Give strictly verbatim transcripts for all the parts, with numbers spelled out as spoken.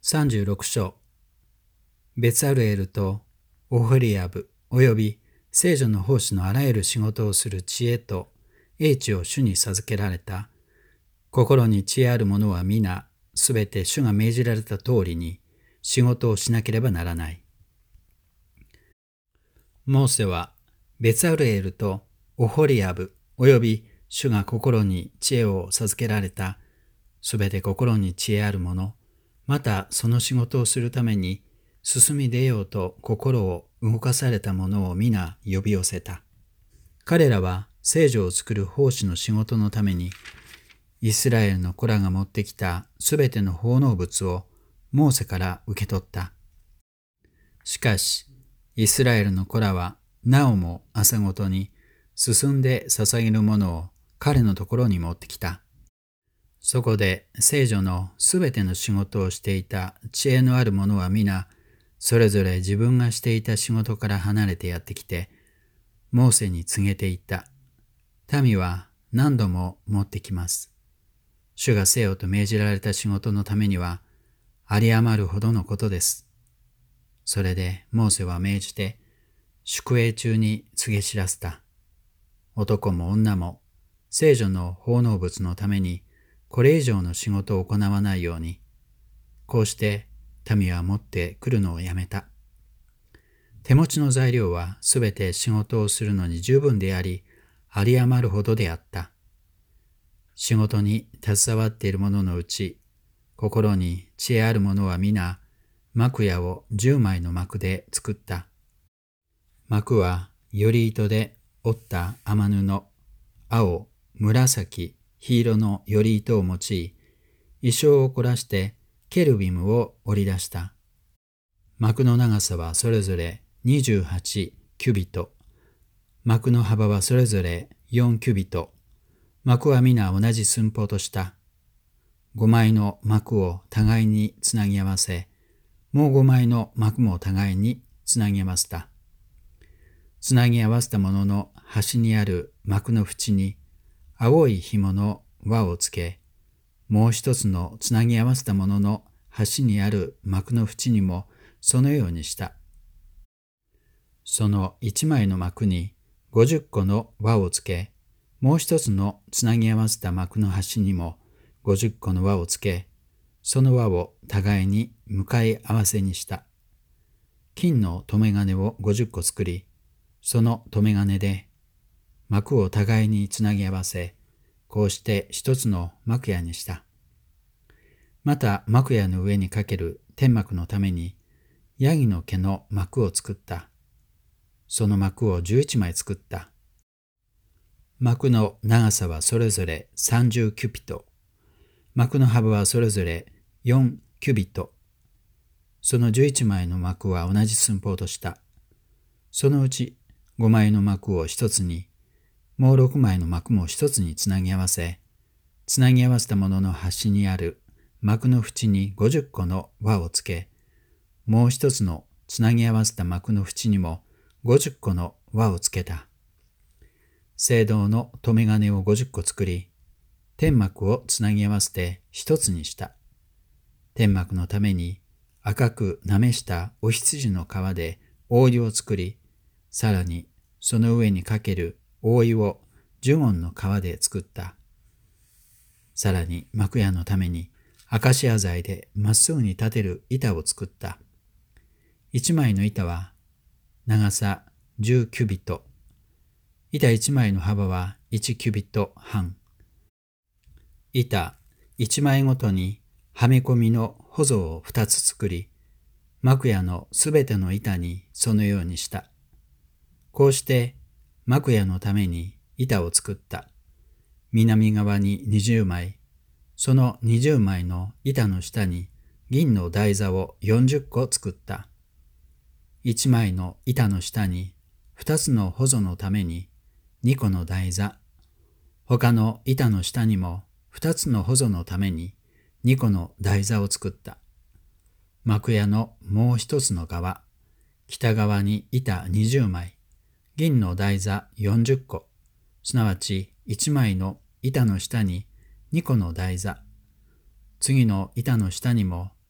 さんじゅうろく章、ベツァルエルとオホリアブおよび聖女の奉仕のあらゆる仕事をする知恵と英知を主に授けられた。心に知恵ある者は皆、すべて主が命じられた通りに仕事をしなければならない。モーセはベツァルエルとオホリアブおよび主が心に知恵を授けられた、すべて心に知恵ある者、またその仕事をするために進み出ようと心を動かされた者を皆呼び寄せた。彼らは聖女を作る奉仕の仕事のために、イスラエルの子らが持ってきたすべての奉納物をモーセから受け取った。しかし、イスラエルの子らはなおも朝ごとに進んで捧げるものを彼のところに持ってきた。そこで聖女のすべての仕事をしていた知恵のある者は皆、それぞれ自分がしていた仕事から離れてやってきて、モーセに告げていった。民は何度も持ってきます。主がせよと命じられた仕事のためには、有り余るほどのことです。それでモーセは命じて、宿営中に告げ知らせた。男も女も、聖女の奉納物のために、これ以上の仕事を行わないように、こうして民は持ってくるのをやめた。手持ちの材料はすべて仕事をするのに十分であり、有り余るほどであった。仕事に携わっている者のうち、心に知恵ある者は皆、幕屋を十枚の幕で作った。幕はより糸で織った雨布、青、紫、黄色のより糸を用い、衣装を凝らしてケルビムを織り出した。幕の長さはそれぞれにじゅうはちキュビト、幕の幅はそれぞれよんキュビト、幕は皆同じ寸法とした。ごまいの幕を互いにつなぎ合わせ、もうごまいの幕も互いにつなぎ合わせた。つなぎ合わせたものの端にある幕の縁に青い紐の輪をつけ、もう一つのつなぎ合わせたものの端にある幕の縁にもそのようにした。その一枚の幕に五十個の輪をつけ、もう一つのつなぎ合わせた幕の端にも五十個の輪をつけ、その輪を互いに向かい合わせにした。金の留め金を五十個作り、その留め金で幕を互いにつなぎ合わせ、こうして一つの幕屋にした。また幕屋の上にかける天幕のために、ヤギの毛の幕を作った。その幕を十一枚作った。幕の長さはそれぞれ三十キュピト、幕の幅はそれぞれ四キュビト。その十一枚の幕は同じ寸法とした。そのうち五枚の幕を一つに、もう六枚の幕も一つにつなぎ合わせ、つなぎ合わせたものの端にある幕の縁に五十個の輪をつけ、もう一つのつなぎ合わせた幕の縁にも五十個の輪をつけた。聖堂の留め金を五十個作り、天幕をつなぎ合わせて一つにした。天幕のために赤くなめしたお羊の皮で覆いを作り、さらにその上にかける覆いをジュゴンの皮で作った。さらに幕屋のためにアカシア材でまっすぐに立てる板を作った。一枚の板は長さ十キュビト、板一枚の幅は一キュビト半。板一枚ごとにはめ込みのほぞを二つ作り、幕屋のすべての板にそのようにした。こうして幕屋のために板を作った。南側に二十枚、その二十枚の板の下に銀の台座を四十個作った。一枚の板の下に二つのほぞのために二個の台座、他の板の下にも二つのほぞのために二個の台座を作った。幕屋のもう一つの側、北側に板二十枚、銀の台座四十個、すなわち一枚の板の下に二個の台座、次の板の下にも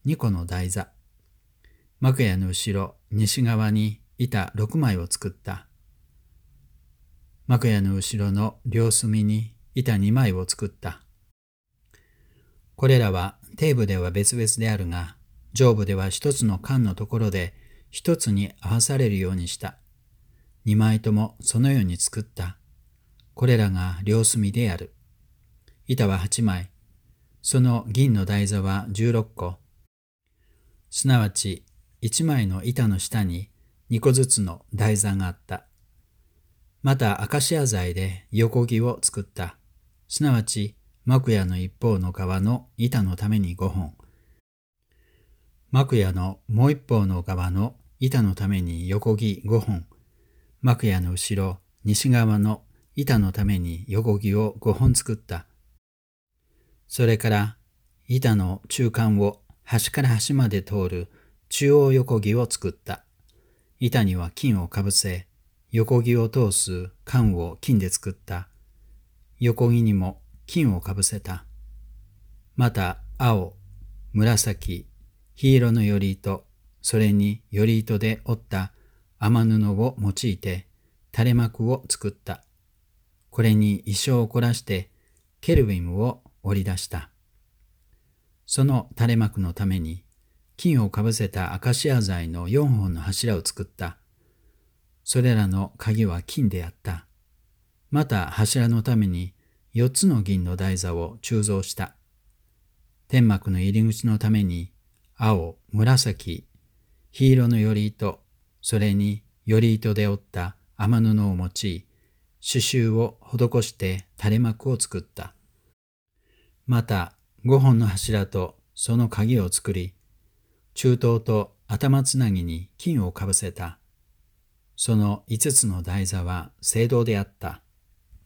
にこの台座。幕屋の後ろ、西側に板ろくまいを作った。幕屋の後ろの両隅に板にまいを作った。これらは底部では別々であるが、上部では一つの間のところで一つに合わされるようにした。二枚ともそのように作った。これらが両隅である。板は八枚。その銀の台座は十六個。すなわち一枚の板の下に二個ずつの台座があった。またアカシア材で横木を作った。すなわち幕屋の一方の側の板のために五本。幕屋のもう一方の側の板のために横木五本。幕屋の後ろ、西側の板のために横木を五本作った。それから板の中間を端から端まで通る中央横木を作った。板には金をかぶせ、横木を通す管を金で作った。横木にも金をかぶせた。また青、紫、黄色のより糸、それにより糸で織った雨布を用いて垂れ幕を作った。これに意匠を凝らしてケルビムを織り出した。その垂れ幕のために金をかぶせたアカシア材のよんほんの柱を作った。それらの鍵は金であった。また柱のためによっつの銀の台座を鋳造した。天幕の入り口のために青、紫、黄色のより糸、それにより糸で織った雨布を用い、刺繍を施して垂れ幕を作った。またごほんの柱とその鍵を作り、中東と頭つなぎに金をかぶせた。そのいつつの台座は青銅であった。